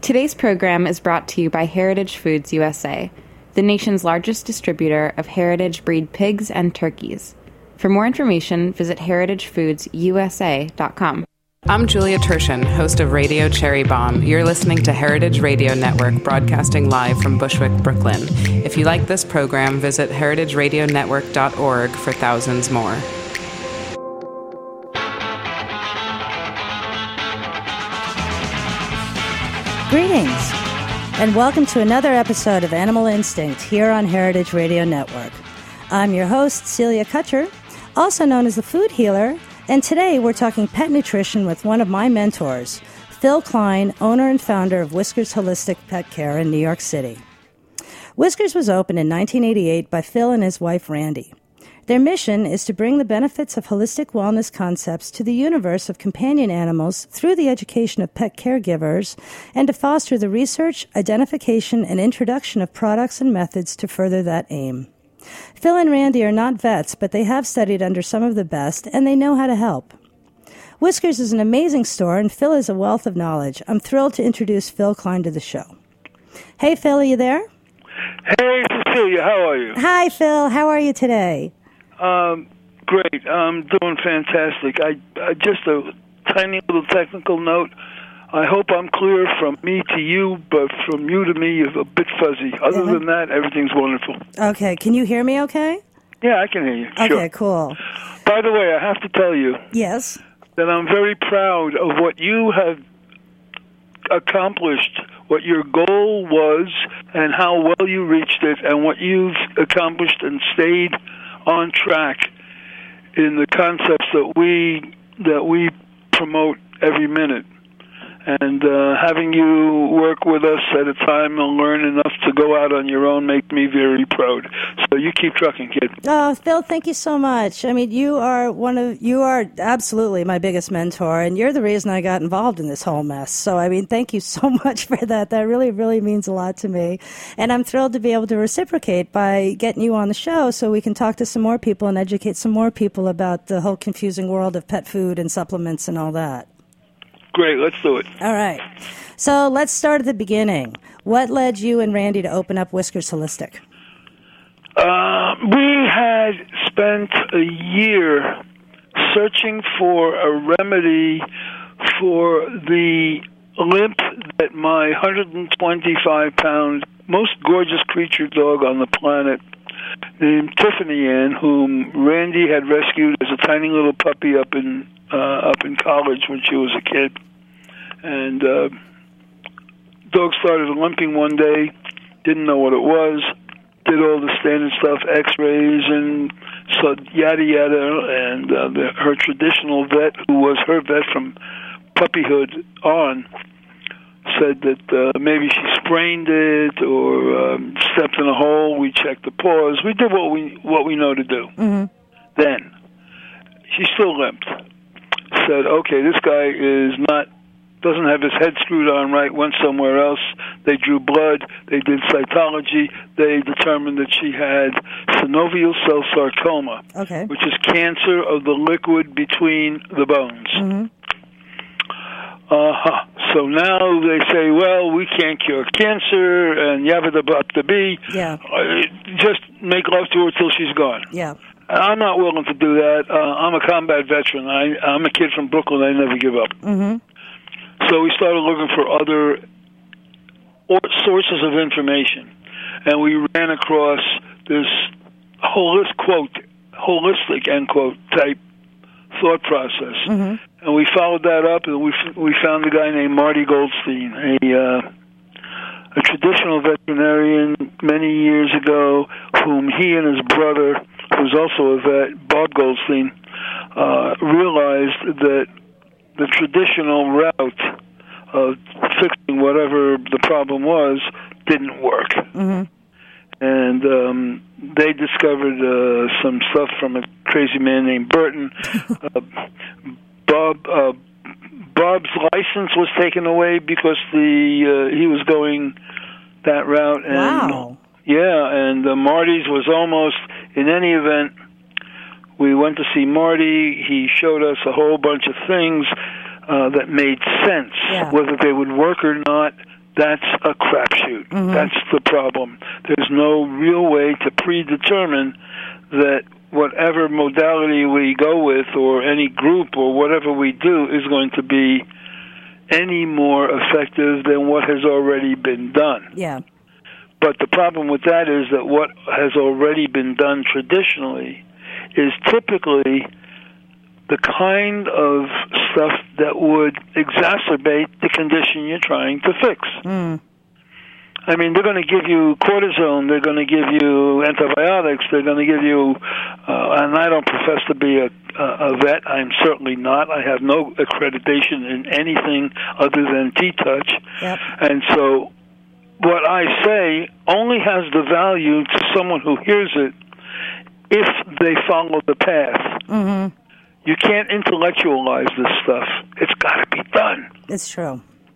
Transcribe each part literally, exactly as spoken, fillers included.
Today's program is brought to you by Heritage Foods U S A, the nation's largest distributor of heritage breed pigs and turkeys. For more information, visit heritage foods u s a dot com. I'm Julia Turshen, host of Radio Cherry Bomb. You're listening to Heritage Radio Network, broadcasting live from Bushwick, Brooklyn. If you like this program, visit heritage radio network dot org for thousands more. Greetings, and welcome to another episode of Animal Instinct here on Heritage Radio Network. I'm your host, Celia Kutcher, also known as the Food Healer, and today we're talking pet nutrition with one of my mentors, Phil Klein, owner and founder of Whiskers Holistic Pet Care in New York City. Whiskers was opened in nineteen eighty-eight by Phil and his wife, Randy. Their mission is to bring the benefits of holistic wellness concepts to the universe of companion animals through the education of pet caregivers and to foster the research, identification, and introduction of products and methods to further that aim. Phil and Randy are not vets, but they have studied under some of the best, and they know how to help. Whiskers is an amazing store, and Phil is a wealth of knowledge. I'm thrilled to introduce Phil Klein to the show. Hey, Phil, are you there? Hey, Cecilia, how are you? Hi, Phil. How are you today? Um, great. I'm doing fantastic. I, I just a tiny little technical note. I hope I'm clear from me to you, but from you to me is a bit fuzzy. Other mm-hmm. than that, everything's wonderful. Okay. Can you hear me okay? Yeah, I can hear you. Okay, sure. Cool. By the way, I have to tell you yes, that I'm very proud of what you have accomplished, what your goal was, and how well you reached it, and what you've accomplished and stayed on track in the concepts that we that we promote every minute. And uh, having you work with us at a time and learn enough to go out on your own make me very proud. So you keep trucking, kid. Oh, Phil, thank you so much. I mean, you are one of you are absolutely my biggest mentor, and you're the reason I got involved in this whole mess. So, I mean, thank you so much for that. That really, really means a lot to me. And I'm thrilled to be able to reciprocate by getting you on the show so we can talk to some more people and educate some more people about the whole confusing world of pet food and supplements and all that. Great, let's do it. All right. So let's start at the beginning. What led you and Randy to open up Whiskers Holistic? Uh, we had spent a year searching for a remedy for the limp that my one hundred twenty-five pound, most gorgeous creature dog on the planet, named Tiffany Ann, whom Randy had rescued as a tiny little puppy up in Uh, up in college when she was a kid. And uh, dog started limping one day, didn't know what it was, did all the standard stuff, x-rays and so yada yada, and uh, the, her traditional vet, who was her vet from puppyhood on, said that uh, maybe she sprained it or um, stepped in a hole. We checked the paws. We did what we what we know to do. Mm-hmm. Then she still limped. Said, okay, this guy is not, doesn't have his head screwed on right, went somewhere else. They drew blood, they did cytology, they determined that she had synovial cell sarcoma, okay. which is cancer of the liquid between the bones. Mm-hmm. Uh-huh. So now they say, well, we can't cure cancer, and yabba-dabba-dabba. Yeah. Uh, just make love to her till she's gone. Yeah. I'm not willing to do that. Uh, I'm a combat veteran. I, I'm a kid from Brooklyn. I never give up. Mm-hmm. So we started looking for other or sources of information, and we ran across this holistic quote, holistic end quote type thought process, mm-hmm. and we followed that up, and we we found a guy named Marty Goldstein, a uh, a traditional veterinarian many years ago, whom he and his brother, who's also a vet, Bob Goldstein, uh, realized that the traditional route of fixing whatever the problem was didn't work. Mm-hmm. And um, they discovered uh, some stuff from a crazy man named Burton. uh, Bob uh, Bob's license was taken away because the uh, he was going that route. And, wow. Yeah, and uh, Marty's was almost, in any event, we went to see Marty. He showed us a whole bunch of things uh, that made sense. Yeah. Whether they would work or not, that's a crapshoot. Mm-hmm. That's the problem. There's no real way to predetermine that whatever modality we go with or any group or whatever we do is going to be any more effective than what has already been done. Yeah. But the problem with that is that what has already been done traditionally is typically the kind of stuff that would exacerbate the condition you're trying to fix. Mm. I mean, they're going to give you cortisone, they're going to give you antibiotics, they're going to give you, uh, and I don't profess to be a, a vet, I'm certainly not. I have no accreditation in anything other than T-Touch. Yep. And so what I say only has the value to someone who hears it if they follow the path. Mm-hmm. You can't intellectualize this stuff. It's got to be done. It's true.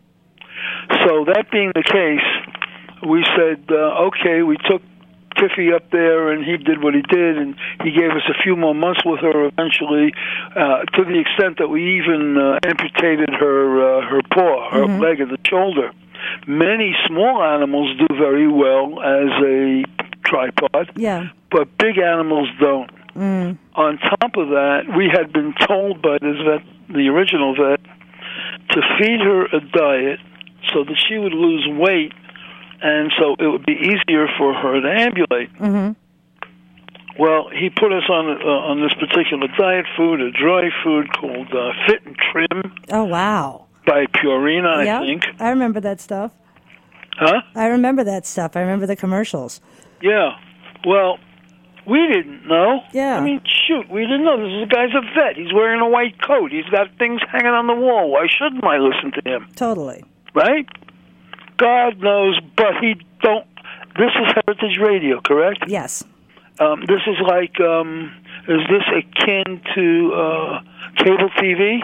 So that being the case, we said, uh, okay, we took Tiffy up there, and he did what he did, and he gave us a few more months with her eventually, uh, to the extent that we even uh, amputated her uh, her paw, her mm-hmm. leg, and the shoulder. Many small animals do very well as a tripod, yeah, but big animals don't. Mm. On top of that, we had been told by this vet, the original vet, to feed her a diet so that she would lose weight, and so it would be easier for her to ambulate. Mm-hmm. Well, he put us on uh, on this particular diet food, a dry food called uh, Fit and Trim. Oh, wow. By Purina, yeah, I think. I remember that stuff. Huh? I remember that stuff. I remember the commercials. Yeah. Well, we didn't know. Yeah. I mean, shoot, we didn't know. This is a guy's a vet. He's wearing a white coat. He's got things hanging on the wall. Why shouldn't I listen to him? Totally. Right? God knows, but he don't. This is Heritage Radio, correct? Yes. Um, this is like, um, is this akin to uh, cable T V?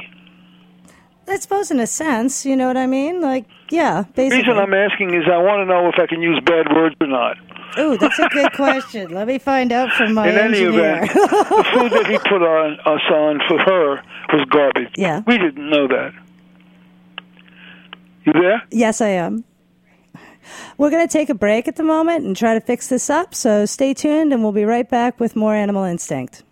I suppose in a sense, you know what I mean? Like, yeah, basically. The reason I'm asking is I want to know if I can use bad words or not. Ooh, that's a good question. Let me find out from my In any engineer. event, the food that he put on us on for her was garbage. Yeah. We didn't know that. You there? Yes, I am. We're going to take a break at the moment and try to fix this up, so stay tuned, and we'll be right back with more Animal Instinct.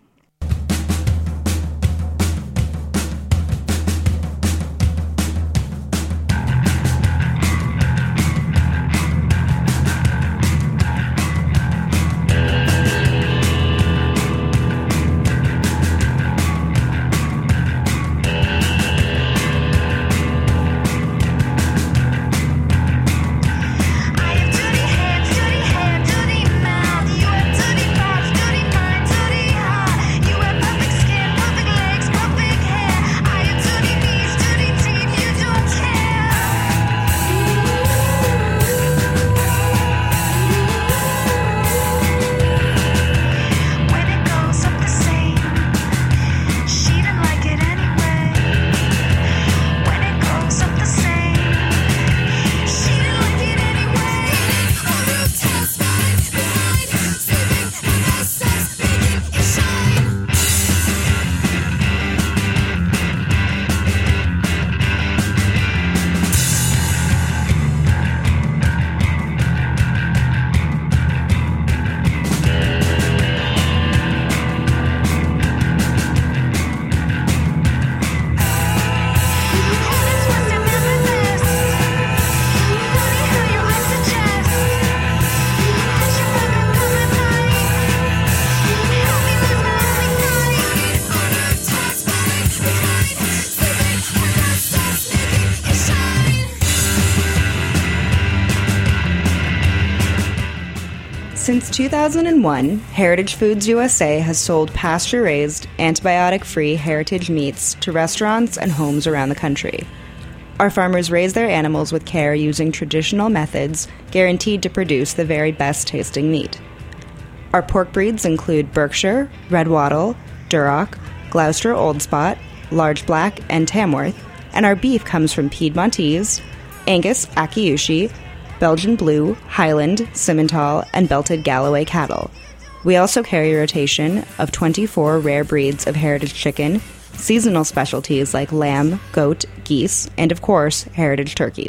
Since two thousand one, Heritage Foods U S A has sold pasture-raised, antibiotic-free heritage meats to restaurants and homes around the country. Our farmers raise their animals with care using traditional methods guaranteed to produce the very best-tasting meat. Our pork breeds include Berkshire, Red Wattle, Duroc, Gloucester Old Spot, Large Black, and Tamworth, and our beef comes from Piedmontese, Angus Akiyushi, Belgian Blue, Highland, Simmental, and Belted Galloway cattle. We also carry a rotation of twenty-four rare breeds of heritage chicken, seasonal specialties like lamb, goat, geese, and of course, heritage turkeys.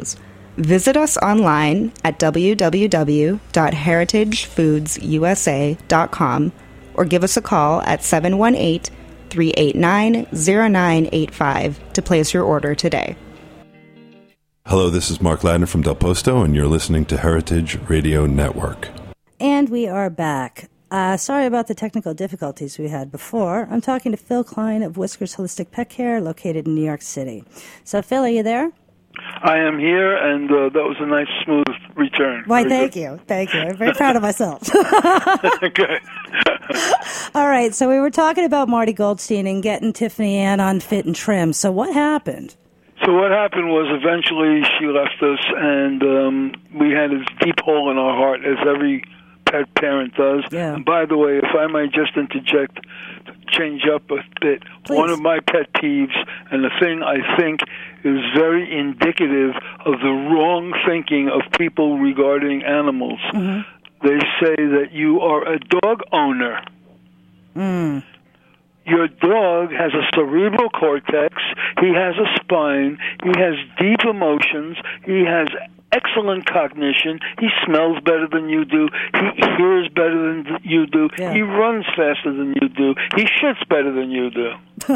Visit us online at w w w dot heritage foods u s a dot com or give us a call at seven one eight, three eight nine, zero nine eight five to place your order today. Hello, this is Mark Ladner from Del Posto, and you're listening to Heritage Radio Network. And we are back. Uh, sorry about the technical difficulties we had before. I'm talking to Phil Klein of Whiskers Holistic Pet Care, located in New York City. So, Phil, are you there? I am here, and uh, that was a nice, smooth return. Why, Very thank good. you. Thank you. I'm very proud of myself. Okay. All right, so we were talking about Marty Goldstein and getting Tiffany Ann on Fit and Trim. So what happened? So what happened was eventually she left us, and um, we had this deep hole in our heart, as every pet parent does. Yeah. And by the way, if I might just interject, change up a bit, Please. One of my pet peeves, and the thing I think is very indicative of the wrong thinking of people regarding animals. Mm-hmm. They say that you are a dog owner. Mm. Your dog has a cerebral cortex, he has a spine, he has deep emotions, he has excellent cognition, he smells better than you do, he hears better than you do, yeah. he runs faster than you do, he shits better than you do.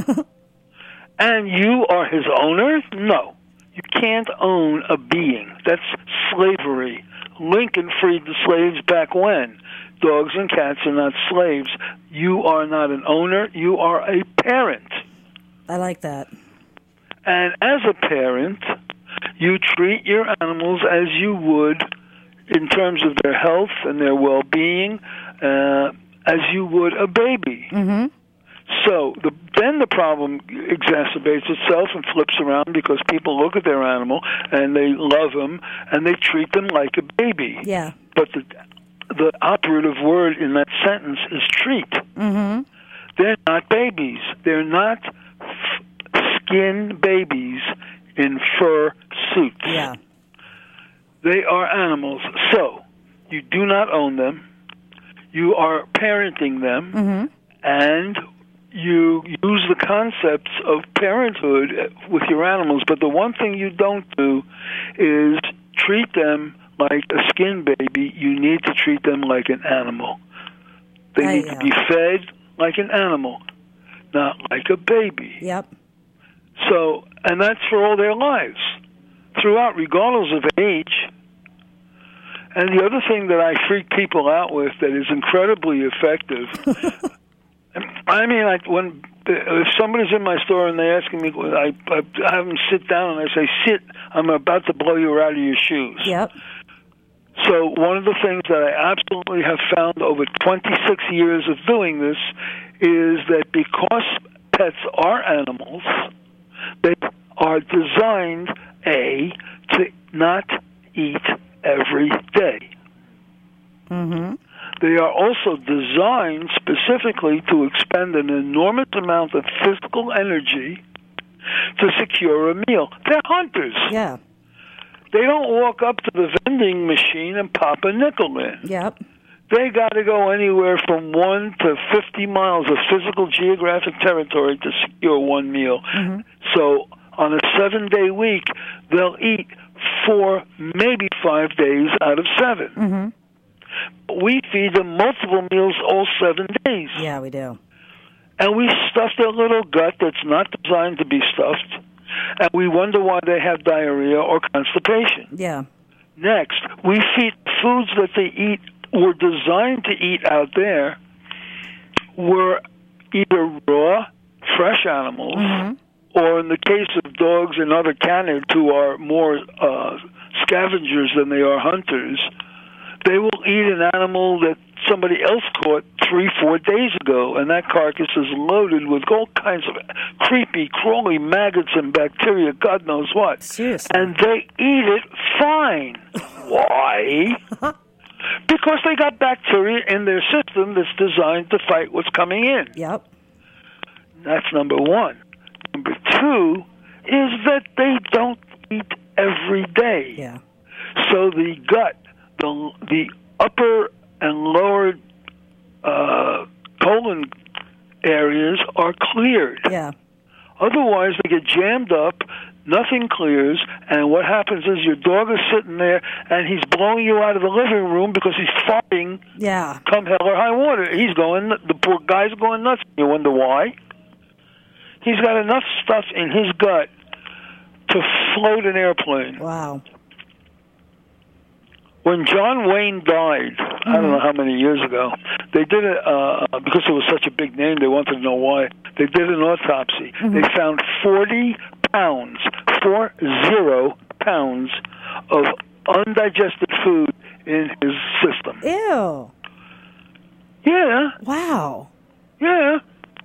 And you are his owner? No. You can't own a being. That's slavery. Lincoln freed the slaves back when? Dogs and cats are not slaves. You are not an owner. You are a parent. I like that. And as a parent, you treat your animals as you would in terms of their health and their well-being, uh, as you would a baby. Mm-hmm. So the, then the problem exacerbates itself and flips around because people look at their animal and they love them and they treat them like a baby. Yeah. But the the operative word in that sentence is treat. Mm-hmm. They're not babies. They're not f- skin babies in fur suits. Yeah. They are animals. So you do not own them. You are parenting them. Mm-hmm. And you use the concepts of parenthood with your animals, but the one thing you don't do is treat them like a skin baby. You need to treat them like an animal. They I, need uh, to be fed like an animal, not like a baby. Yep. So, and that's for all their lives, throughout, regardless of age. And the other thing that I freak people out with that is incredibly effective, I mean, I, when if somebody's in my store and they're asking me, I, I, I have them sit down and I say, sit, I'm about to blow you out of your shoes. Yep. So one of the things that I absolutely have found over twenty-six years of doing this is that because pets are animals, they are designed, A, to not eat every day. Mm-hmm. They are also designed specifically to expend an enormous amount of physical energy to secure a meal. They're hunters. Yeah. They don't walk up to the vending machine and pop a nickel in. Yep. They got to go anywhere from one to fifty miles of physical geographic territory to secure one meal. Mm-hmm. So on a seven-day week, they'll eat four, maybe five days out of seven. Mm-hmm. We feed them multiple meals all seven days. Yeah, we do. And we stuff their little gut that's not designed to be stuffed, and we wonder why they have diarrhea or constipation. Yeah. Next, we feed foods that they eat, were designed to eat out there, were either raw, fresh animals, Mm-hmm. or in the case of dogs and other canids who are more uh, scavengers than they are hunters, they will eat an animal that somebody else caught three, four days ago, and that carcass is loaded with all kinds of creepy, crawly maggots and bacteria, God knows what. Seriously. And they eat it fine. Why? Because they got bacteria in their system that's designed to fight what's coming in. Yep. That's number one. Number two is that they don't eat every day. Yeah. So the gut, the the upper and lower uh, colon areas are cleared. Yeah. Otherwise, they get jammed up. nothing clears, and what happens is your dog is sitting there, and he's blowing you out of the living room because he's farting. Yeah. Come hell or high water. He's going, the poor guy's going nuts. You wonder why? He's got enough stuff in his gut to float an airplane. Wow. When John Wayne died, mm-hmm. I don't know how many years ago, they did it, uh, because it was such a big name, they wanted to know why. They did an autopsy. Mm-hmm. They found forty pounds, four zero pounds of undigested food in his system. Ew. Yeah. Wow. Yeah.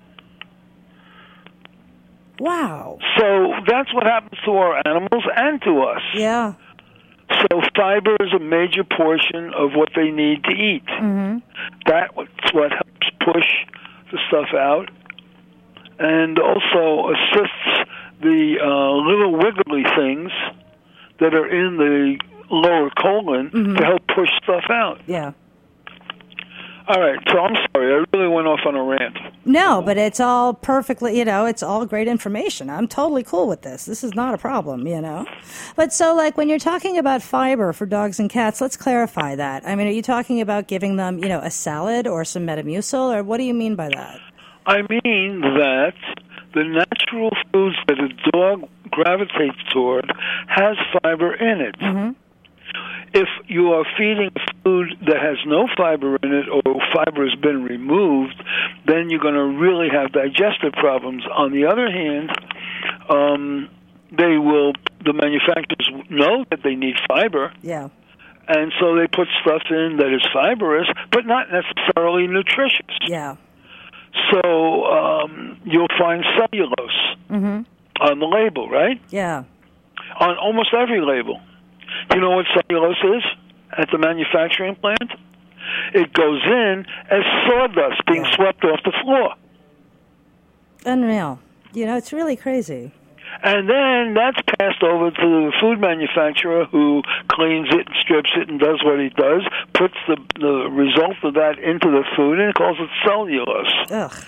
Wow. So that's what happens to our animals and to us. Yeah. So fiber is a major portion of what they need to eat. Mm-hmm. That's what helps push the stuff out and also assists the uh, little wiggly things that are in the lower colon mm-hmm. to help push stuff out. Yeah. All right, so I'm sorry. I really went off on a rant. No, but it's all perfectly, you know, it's all great information. I'm totally cool with this. This is not a problem, you know. But so, like, when you're talking about fiber for dogs and cats, let's clarify that. I mean, are you talking about giving them, you know, a salad or some Metamucil, or what do you mean by that? I mean that the natural foods that a dog gravitates toward has fiber in it. Mm-hmm. If you are feeding food that has no fiber in it or fiber has been removed, then you're going to really have digestive problems. On the other hand, um, they will, the manufacturers know that they need fiber. Yeah. And so they put stuff in that is fibrous, but not necessarily nutritious. Yeah. So um, you'll find cellulose mm-hmm. on the label, right? Yeah. On almost every label. Do you know what cellulose is at the manufacturing plant? It goes in as sawdust being yeah. swept off the floor. Unreal. You know, it's really crazy. And then that's passed over to the food manufacturer who cleans it and strips it and does what he does, puts the, the result of that into the food and calls it cellulose. Ugh.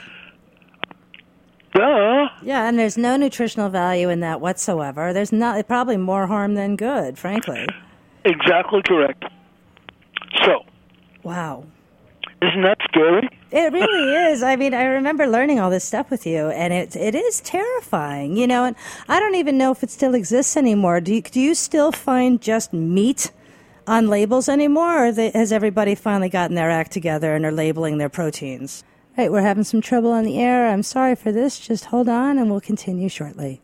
Duh. Yeah, and there's no nutritional value in that whatsoever. There's not probably more harm than good, frankly. Exactly correct. So. Wow. Isn't that scary? It really is. I mean, I remember learning all this stuff with you, and it it is terrifying, you know. And I don't even know if it still exists anymore. Do you, do you still find just meat on labels anymore, or they, has everybody finally gotten their act together and are labeling their proteins? Right, we're having some trouble on the air. I'm sorry for this. Just hold on, and we'll continue shortly.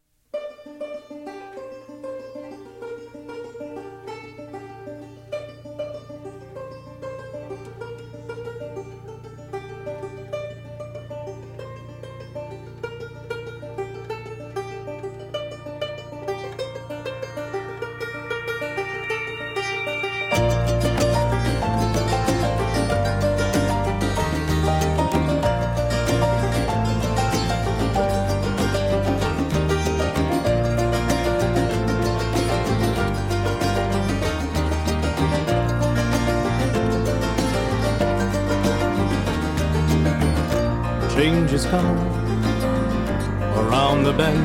Change is coming around the bend,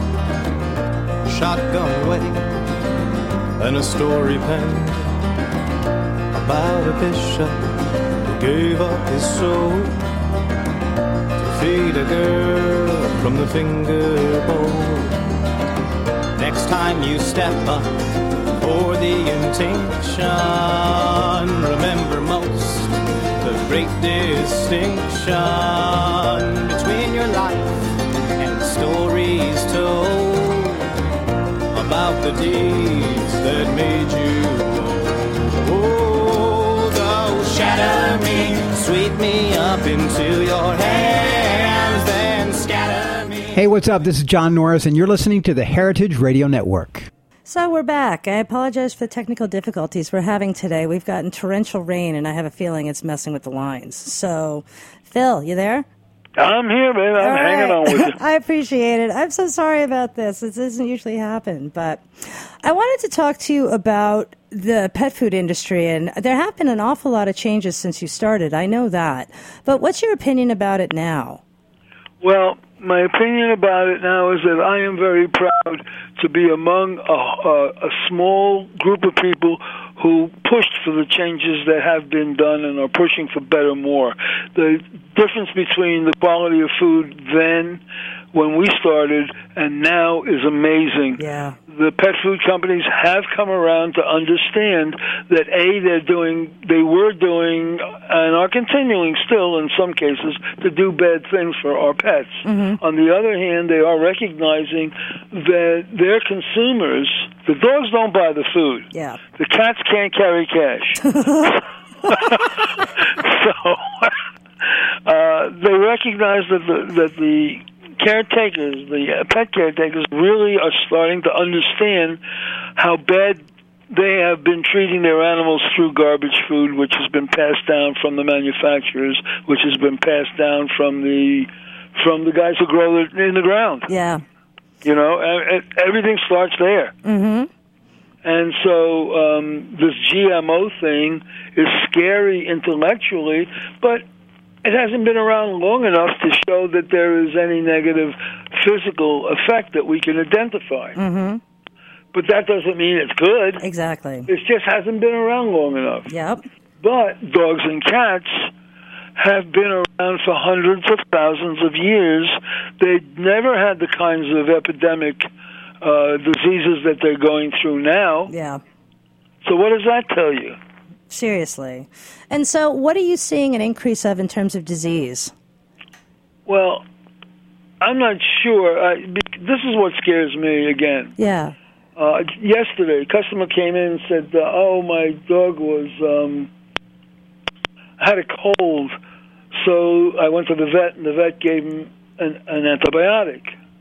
shotgun waiting and a story penned about a bishop who gave up his soul to feed a girl from the finger bowl. Next time you step up for the intention, remember most the great distinction between your life and the stories told about the deeds that made you bold. Oh, shatter me, sweep me up into your hands, then scatter me. Hey, what's up? This is John Norris, and you're listening to the Heritage Radio Network. So we're back. I apologize for the technical difficulties we're having today. We've gotten torrential rain, and I have a feeling it's messing with the lines. So, Phil, you there? I'm here, man. I'm All hanging right. on with you. I appreciate it. I'm so sorry about this. This doesn't usually happen. But I wanted to talk to you about the pet food industry, and there have been an awful lot of changes since you started. I know that. But what's your opinion about it now? Well, my opinion about it now is that I am very proud to be among a, a, a small group of people who pushed for the changes that have been done and are pushing for better more. The difference between the quality of food then, when we started, and now is amazing. Yeah. The pet food companies have come around to understand that A, they're doing, they were doing, and are continuing still in some cases to do bad things for our pets. Mm-hmm. On the other hand, they are recognizing that their consumers, the dogs don't buy the food. Yeah. The cats can't carry cash. So uh, they recognize that the, that the caretakers, the uh, pet caretakers, really are starting to understand how bad they have been treating their animals through garbage food, which has been passed down from the manufacturers, which has been passed down from the from the guys who grow it in the ground. Yeah. You know, everything starts there. Mm-hmm. And so um, this G M O thing is scary intellectually, but it hasn't been around long enough to show that there is any negative physical effect that we can identify. Mm-hmm. But that doesn't mean it's good. Exactly. It just hasn't been around long enough. Yep. But dogs and cats have been around for hundreds of thousands of years. They never had the kinds of epidemic uh, diseases that they're going through now. Yeah. So what does that tell you? Seriously. And so what are you seeing an increase of in terms of disease? Well, I'm not sure. I, this is what scares me again. Yeah. Uh, yesterday, a customer came in and said, uh, oh, my dog was um, had a cold. So I went to the vet, and the vet gave him an, an antibiotic.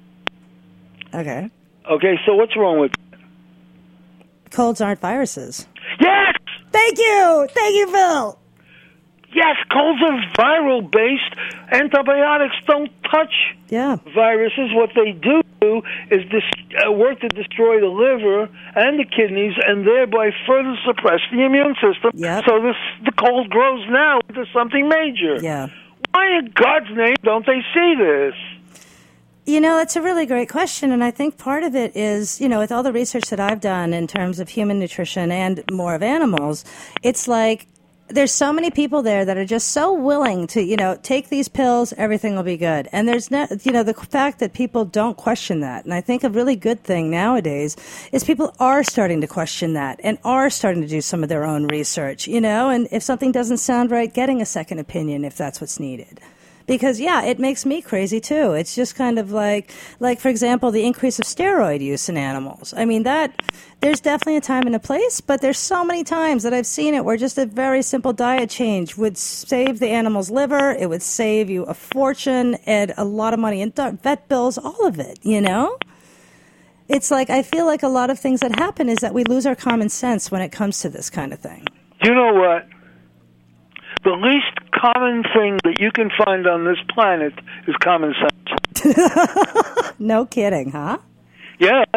Okay. Okay, so what's wrong with that? Colds aren't viruses. Yes! Thank you! Thank you, Phil! Yes, colds are viral-based. Antibiotics don't touch yeah. viruses. What they do is dis- uh, work to destroy the liver and the kidneys and thereby further suppress the immune system. Yep. So this, the cold grows now into something major. Yeah. Why in God's name don't they see this? You know, it's a really great question, and I think part of it is, you know, with all the research that I've done in terms of human nutrition and more of animals, it's like there's so many people there that are just so willing to, you know, take these pills, everything will be good. And there's no, you know, the fact that people don't question that. And I think a really good thing nowadays is people are starting to question that and are starting to do some of their own research, you know, and if something doesn't sound right, getting a second opinion if that's what's needed. Because, yeah, it makes me crazy, too. It's just kind of like, like, for example, the increase of steroid use in animals. I mean, that, there's definitely a time and a place, but there's so many times that I've seen it where just a very simple diet change would save the animal's liver, it would save you a fortune and a lot of money in vet bills, all of it, you know? It's like, I feel like a lot of things that happen is that we lose our common sense when it comes to this kind of thing. You know what? The least common thing that you can find on this planet is common sense. No kidding, huh? Yeah.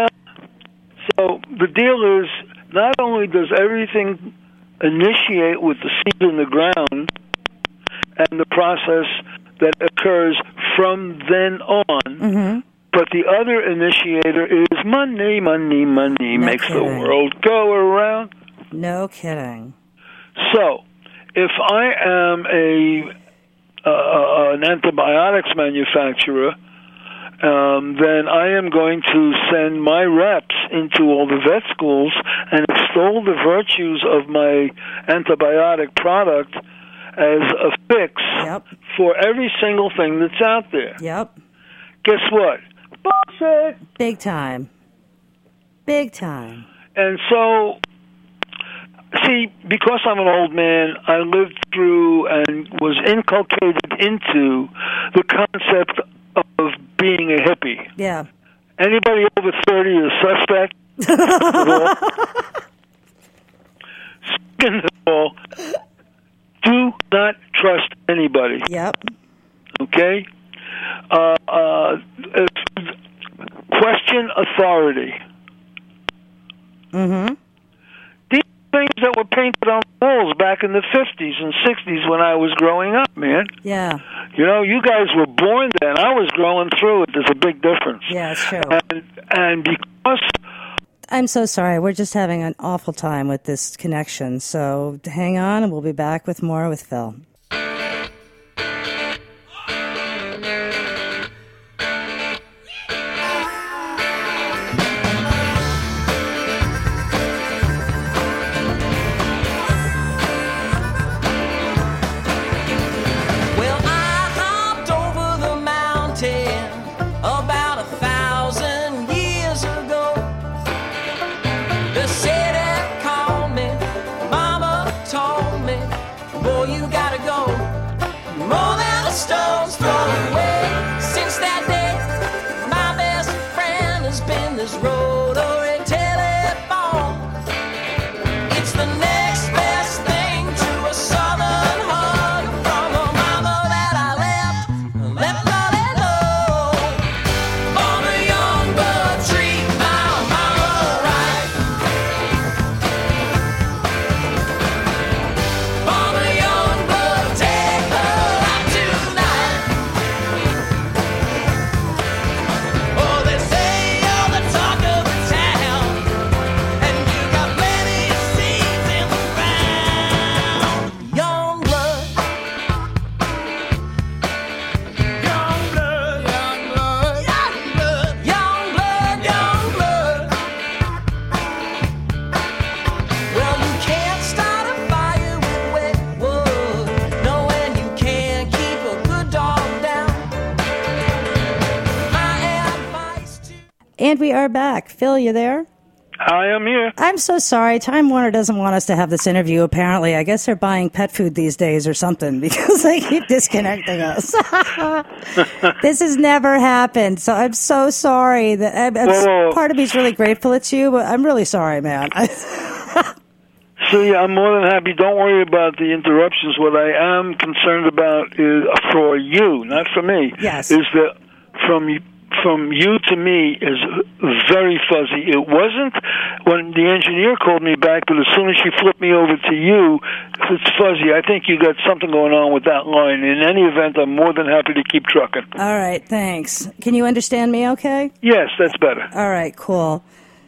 So the deal is, not only does everything initiate with the seed in the ground and the process that occurs from then on, mm-hmm. but the other initiator is money, money, money no makes kidding. the world go around. No kidding. So, if I am a uh, an antibiotics manufacturer, um, then I am going to send my reps into all the vet schools and extol the virtues of my antibiotic product as a fix yep. for every single thing that's out there. Yep. Guess what? Bullshit! Big time. Big time. And so, see, because I'm an old man, I lived through and was inculcated into the concept of being a hippie. Yeah. Anybody over thirty is suspect. Second of all, do not trust anybody. Yep. Okay? Uh, uh, question authority. Mm-hmm. These things that were painted on walls back in the fifties and sixties when I was growing up, man. Yeah. You know, you guys were born then. I was growing through it. There's a big difference. Yeah, it's true. And, and because... I'm so sorry. We're just having an awful time with this connection. So hang on, and we'll be back with more with Phil. And we are back. Phil, you there? I am here. I'm so sorry. Time Warner doesn't want us to have this interview, apparently. I guess they're buying pet food these days or something because they keep disconnecting us. This has never happened, so I'm so sorry. That I'm, I'm, Whoa. Part of me is really grateful it's you, but I'm really sorry, man. So, yeah, I'm more than happy. Don't worry about the interruptions. What I am concerned about is for you, not for me. Yes. Is that from from you to me is very fuzzy. It wasn't when the engineer called me back, but as soon as she flipped me over to you, it's fuzzy. I think you got something going on with that line. In any event, I'm more than happy to keep trucking. All right, thanks. Can you understand me okay? Yes, that's better. All right, cool.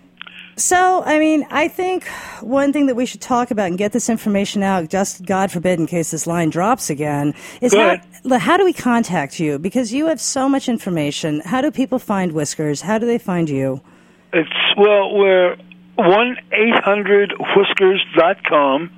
So, I mean, I think one thing that we should talk about and get this information out, just God forbid in case this line drops again, is how, how do we contact you? Because you have so much information. How do people find Whiskers? How do they find you? It's, well, we're one eight hundred whiskers dot com,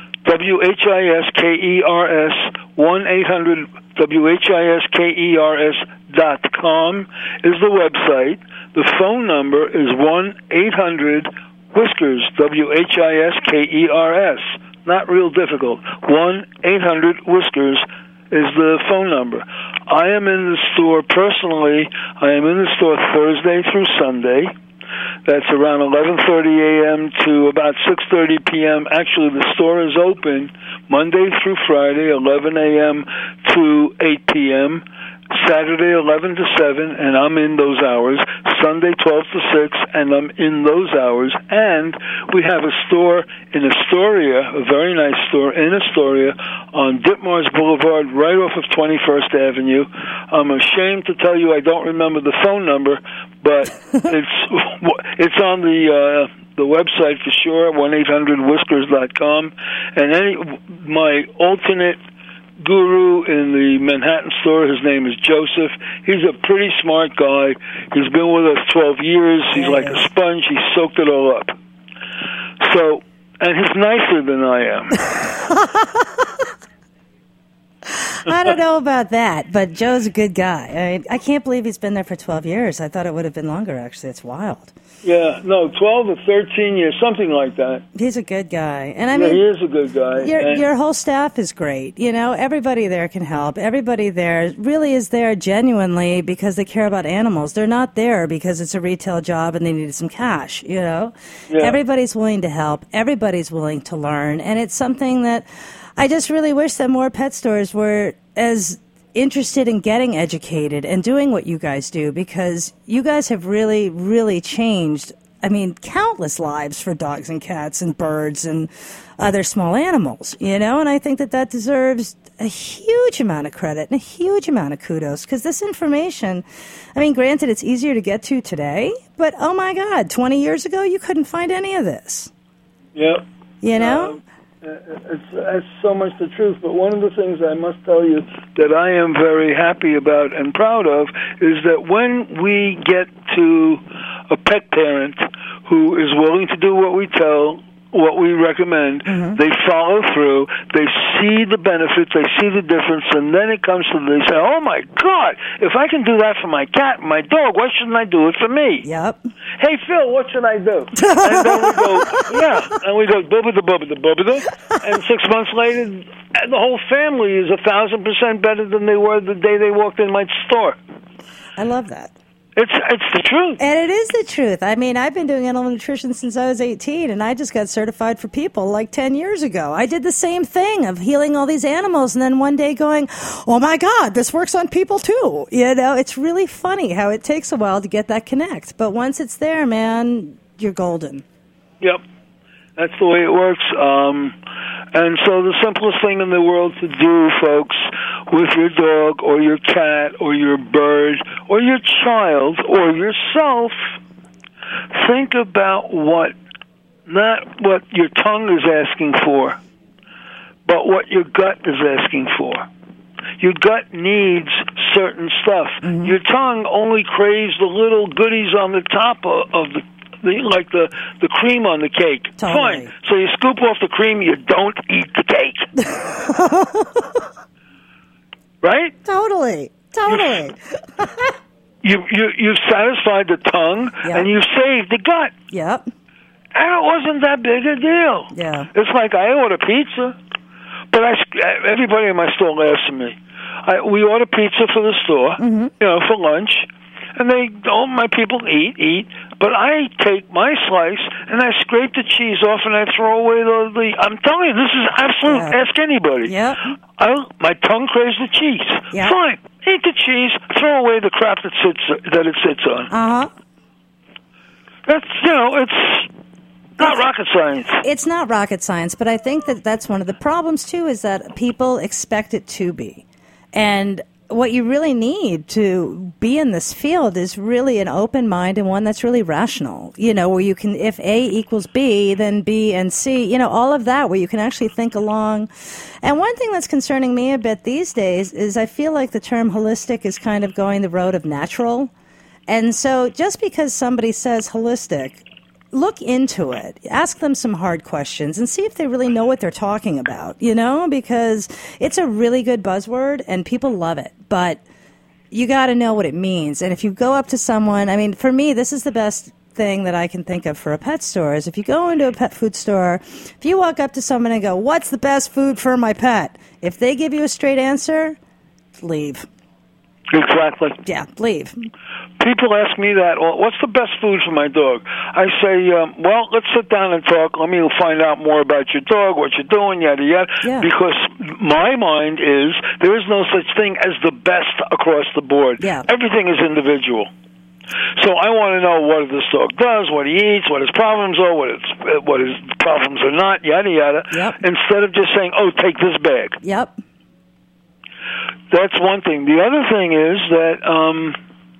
W H I S K E R S, one eight hundred W H I S K E R S dot com is the website. The phone number is one eight hundred whiskers, W H I S K E R S. Not real difficult. one eight hundred whiskers is the phone number. I am in the store personally. I am in the store Thursday through Sunday. That's around eleven thirty a.m. to about six thirty p.m. Actually, the store is open Monday through Friday, eleven a.m. to eight p.m., Saturday eleven to seven, and I'm in those hours. Sunday twelve to six, and I'm in those hours. And we have a store in Astoria, a very nice store in Astoria, on Ditmars Boulevard, right off of twenty-first Avenue. I'm ashamed to tell you I don't remember the phone number, but it's it's on the uh, the website for sure, one eight hundred whiskers dot com. And any my alternate guru in the Manhattan store, his name is Joseph. He's a pretty smart guy. He's been with us twelve years. He's yeah, like yeah. a sponge. He soaked it all up. So, and he's nicer than I am. I don't know about that, but Joe's a good guy. I mean, I can't believe he's been there for twelve years. I thought it would have been longer, actually. It's wild. Yeah, no, twelve or thirteen years, something like that. He's a good guy. And I yeah, mean, he is a good guy. Your, and your whole staff is great. You know, everybody there can help. Everybody there really is there genuinely because they care about animals. They're not there because it's a retail job and they needed some cash, you know. Yeah. Everybody's willing to help. Everybody's willing to learn. And it's something that I just really wish that more pet stores were as interested in getting educated and doing what you guys do, because you guys have really, really changed I mean, countless lives for dogs and cats and birds and other small animals, you know? And I think that that deserves a huge amount of credit and a huge amount of kudos, because this information, I mean, granted, it's easier to get to today, but oh my God, twenty years ago, you couldn't find any of this. Yep. You know? Um, it's, it's so much the truth, but one of the things I must tell you that I am very happy about and proud of is that when we get to a pet parent who is willing to do what we tell, what we recommend, mm-hmm. they follow through, they see the benefits, they see the difference, and then it comes to, they say, oh my God, if I can do that for my cat and my dog, why shouldn't I do it for me? Yep. Hey, Phil, what should I do? And then we go, yeah, and we go, bubba-da, bubba-da, bubba-da, and six months later, the whole family is a thousand percent better than they were the day they walked in my store. I love that. It's it's the truth. And it is the truth. I mean, I've been doing animal nutrition since I was eighteen, and I just got certified for people like ten years ago. I did the same thing of healing all these animals, and then one day going, oh my God, this works on people too. You know, it's really funny how it takes a while to get that connect. But once it's there, man, you're golden. Yep. That's the way it works. Um, and so the simplest thing in the world to do, folks, with your dog or your cat or your bird or your child or yourself, think about what, not what your tongue is asking for, but what your gut is asking for. Your gut needs certain stuff. Mm-hmm. Your tongue only craves the little goodies on the top of, of the The, like the, the cream on the cake. Totally. Fine. So you scoop off the cream, you don't eat the cake. Right? Totally. Totally. you, you, you've satisfied the tongue, yep. and you've saved the gut. Yep. And it wasn't that big a deal. Yeah. It's like I order pizza, but I, everybody in my store laughs at me. I, we order pizza for the store, mm-hmm. you know, for lunch. And they, all my people eat, eat, but I take my slice and I scrape the cheese off and I throw away the, the I'm telling you, this is absolute, yeah. ask anybody. Yeah. I, my tongue craves the cheese. Yeah. Fine, eat the cheese, throw away the crap that sits, that it sits on. Uh-huh. That's, you know, it's not rocket science. It's not rocket science, but I think that that's one of the problems, too, is that people expect it to be. And what you really need to be in this field is really an open mind and one that's really rational, you know, where you can, if A equals B, then B and C, you know, all of that, where you can actually think along. And one thing that's concerning me a bit these days is I feel like the term holistic is kind of going the road of natural. And so just because somebody says holistic, look into it. Ask them some hard questions and see if they really know what they're talking about, you know, because it's a really good buzzword and people love it, but you got to know what it means. And if you go up to someone, I mean, for me, this is the best thing that I can think of for a pet store is if you go into a pet food store, if you walk up to someone and go, what's the best food for my pet? If they give you a straight answer, leave. Exactly. Yeah, leave. People ask me that, well, what's the best food for my dog? I say, um, well, let's sit down and talk. Let me find out more about your dog, what you're doing, yada, yada. Yeah. Because my mind is there is no such thing as the best across the board. Yeah. Everything is individual. So I want to know what this dog does, what he eats, what his problems are, what his, what his problems are not, yada, yada. Yep. Instead of just saying, oh, take this bag. Yep. That's one thing. The other thing is that um,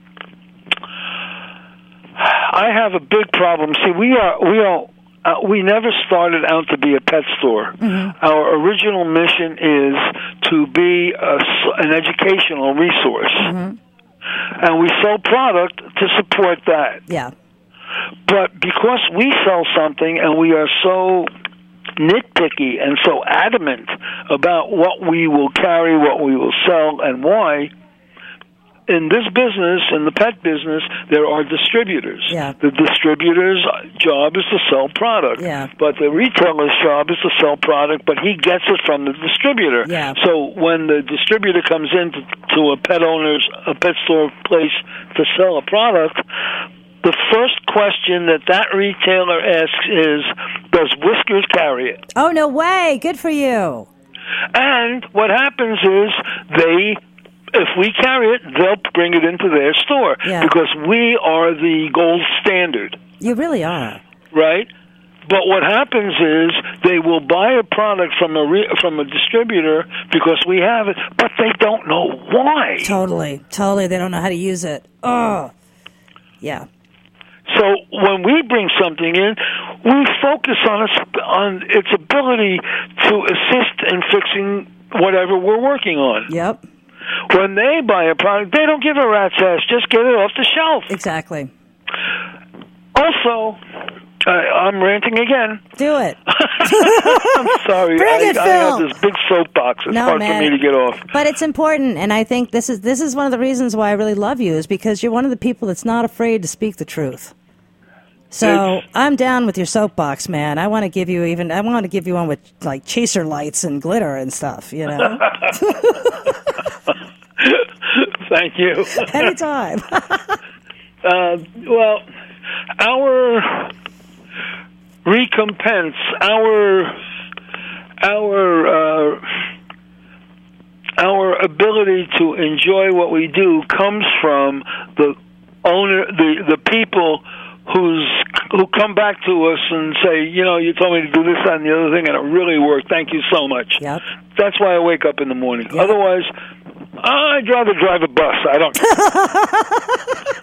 I have a big problem. See, we are we are uh, we never started out to be a pet store. Mm-hmm. Our original mission is to be a, an educational resource, mm-hmm. and we sell product to support that. Yeah. But because we sell something and we are so nitpicky and so adamant about what we will carry, what we will sell, and why, in this business, in the pet business, there are distributors. Yeah. The distributor's job is to sell product. Yeah. But the retailer's job is to sell product, but he gets it from the distributor. Yeah. So when the distributor comes into to a pet owner's, a pet store place to sell a product, the first question that that retailer asks is, does Whiskers carry it? Oh, no way. Good for you. And what happens is they, if we carry it, they'll bring it into their store. Yeah. Because we are the gold standard. You really are. Right? But what happens is they will buy a product from a re- from a distributor because we have it, but they don't know why. Totally, totally. They don't know how to use it. Oh, yeah. So when we bring something in, we focus on its, on its ability to assist in fixing whatever we're working on. Yep. When they buy a product, they don't give a rat's ass. Just get it off the shelf. Exactly. Also, uh, I'm ranting again. Do it. I'm sorry. Bring I, it, I Phil. have this big soapbox. It's No, hard man. for me to get off. But it's important, and I think this is this is one of the reasons why I really love you, is because you're one of the people that's not afraid to speak the truth. So It's- I'm down with your soapbox, man. I want to give you even. I want to give you one with like chaser lights and glitter and stuff. You know. Thank you. Anytime. uh, well, our recompense, our our uh, our ability to enjoy what we do comes from the owner, the the people who's who come back to us and say, you know, you told me to do this, that, and the other thing, and it really worked. Thank you so much. Yep. That's why I wake up in the morning. Yep. Otherwise, I'd rather drive a bus. I don't.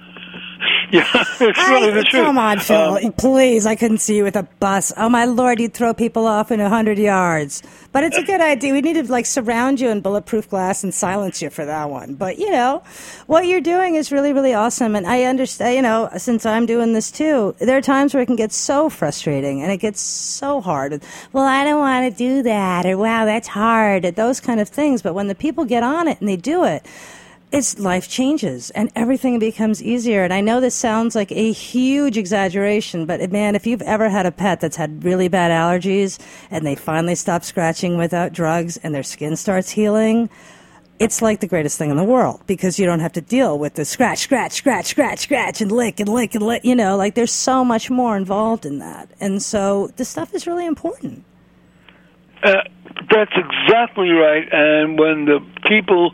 Yeah, it's really I, the truth. come on, Phil. Um, Please, I couldn't see you with a bus. Oh, my Lord, you'd throw people off in a hundred yards. But it's a good idea. We need to, like, surround you in bulletproof glass and silence you for that one. But, you know, what you're doing is really, really awesome. And I understand, you know, since I'm doing this, too, there are times where it can get so frustrating and it gets so hard. Well, I don't want to do that. Or, wow, that's hard. Or those kind of things. But when the people get on it and they do it, it's life changes and everything becomes easier. And I know this sounds like a huge exaggeration, but man, if you've ever had a pet that's had really bad allergies and they finally stop scratching without drugs and their skin starts healing, it's like the greatest thing in the world because you don't have to deal with the scratch, scratch, scratch, scratch, scratch, and lick and lick and lick. You know, like there's so much more involved in that. And so this stuff is really important. Uh, that's exactly right. And when the people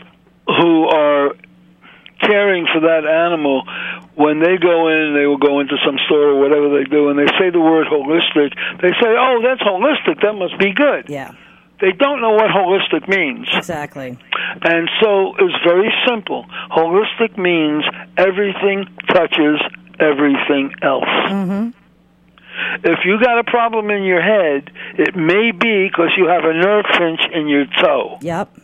who are caring for that animal, when they go in, they will go into some store or whatever they do, and they say the word holistic, they say, oh, that's holistic, that must be good. Yeah. They don't know what holistic means. Exactly. And so it's very simple. Holistic means everything touches everything else. Mm-hmm. If you got a problem in your head, it may be because you have a nerve pinch in your toe. Yep.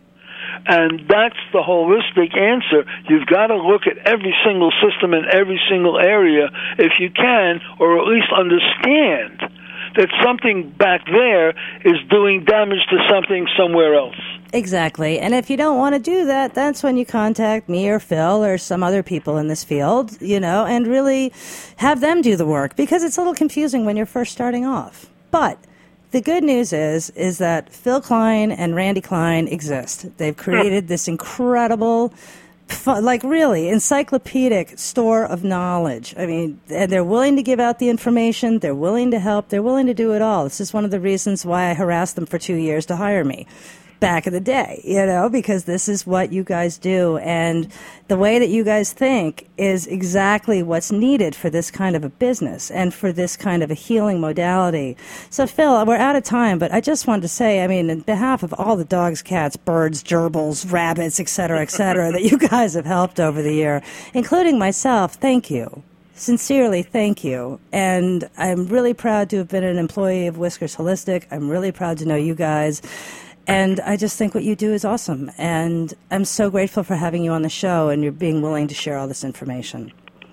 And that's the holistic answer. You've got to look at every single system in every single area if you can, or at least understand that something back there is doing damage to something somewhere else. Exactly. And if you don't want to do that, that's when you contact me or Phil or some other people in this field, you know, and really have them do the work because it's a little confusing when you're first starting off. But the good news is, is that Phil Klein and Randy Klein exist. They've created this incredible, like really encyclopedic store of knowledge. I mean, and they're willing to give out the information. They're willing to help. They're willing to do it all. This is one of the reasons why I harassed them for two years to hire me back in the day, you know, because this is what you guys do. And the way that you guys think is exactly what's needed for this kind of a business and for this kind of a healing modality. So, Phil, we're out of time, but I just wanted to say, I mean, in behalf of all the dogs, cats, birds, gerbils, rabbits, et cetera, et cetera, that you guys have helped over the year, including myself, thank you. Sincerely, thank you. And I'm really proud to have been an employee of Whiskers Holistic. I'm really proud to know you guys. And I just think what you do is awesome. And I'm so grateful for having you on the show and you're being willing to share all this information.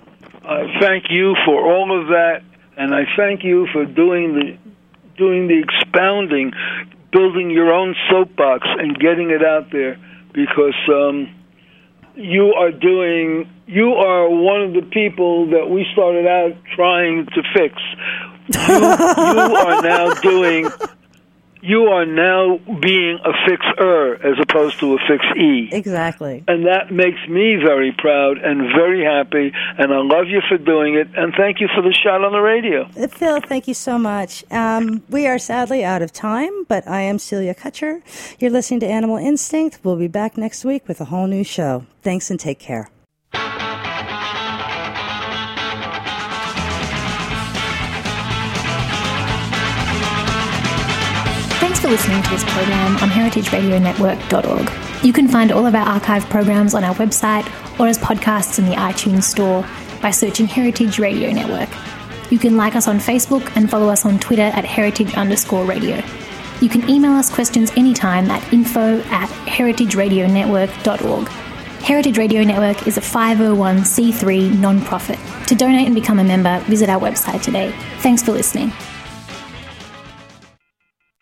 I thank you for all of that, and I thank you for doing the doing the expounding, building your own soapbox and getting it out there, because um, you are doing, you are one of the people that we started out trying to fix. You, you are now doing... You are now being a fixer as opposed to a fixee. Exactly. And that makes me very proud and very happy, and I love you for doing it, and thank you for the shot on the radio. Phil, thank you so much. Um, we are sadly out of time, but I am Celia Kutcher. You're listening to Animal Instinct. We'll be back next week with a whole new show. Thanks and take care. Thanks for listening to this program on heritage radio network dot org. You can find all of our archive programs on our website or as podcasts in the iTunes Store by searching Heritage Radio Network. You can like us on Facebook and follow us on Twitter at heritage underscore radio. You can email us questions anytime at info at heritage radio network dot org. Heritage Radio Network is a five oh one c three non-profit. To donate and become a member, visit our website today. Thanks for listening.